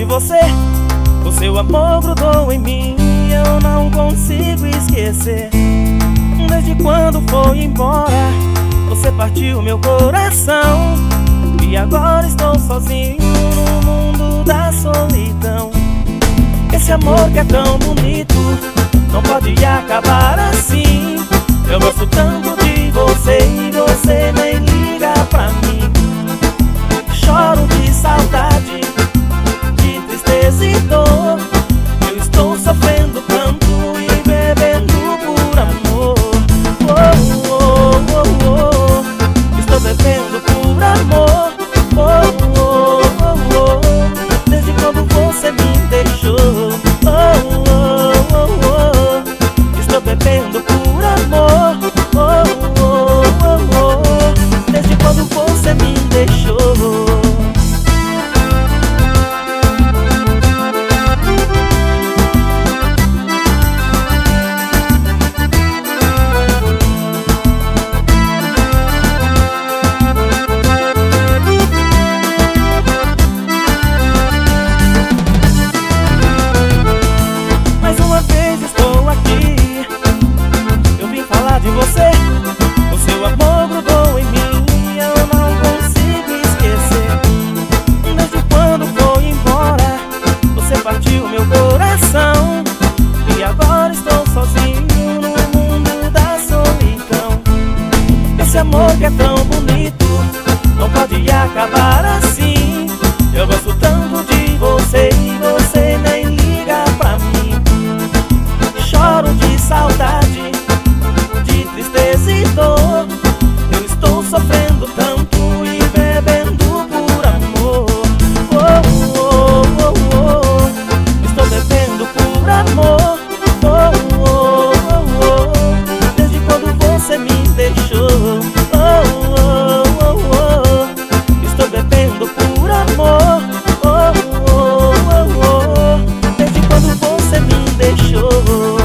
de você. O seu amor grudou em mim e eu não consigo esquecer. Desde quando foi embora, você partiu meu coração. E agora estou sozinho no mundo da solidão. Esse amor que é tão bonito não pode acabar assim. Eu gosto tanto de você e você nem liga pra mim. Choro de saudade, de tristeza e dor. Eu estou sofrendo tanto e bebendo por amor. Oh, oh, oh, oh. Estou bebendo por amor. Oh, oh, oh, oh. Desde quando você me deixou. Oh, oh, oh, oh. Estou bebendo por amor. Oh, oh, oh, oh. Desde quando você me deixou. De você, o seu amor grudou em mim e eu não consigo esquecer. Desde quando foi embora, você partiu meu coração. E agora estou sozinho no mundo da solidão. Esse amor que é tão bonito não pode acabar assim. Eu gosto tanto de você e você nem liga pra mim. Choro de saudade, de tristeza e dor. Eu estou sofrendo tanto e bebendo por amor. Oh, oh, oh, oh. Estou bebendo por amor. Oh, oh, oh, oh. Desde quando você me deixou. Oh, oh, oh, oh. Estou bebendo por amor. Oh, oh, oh, oh. Desde quando você me deixou.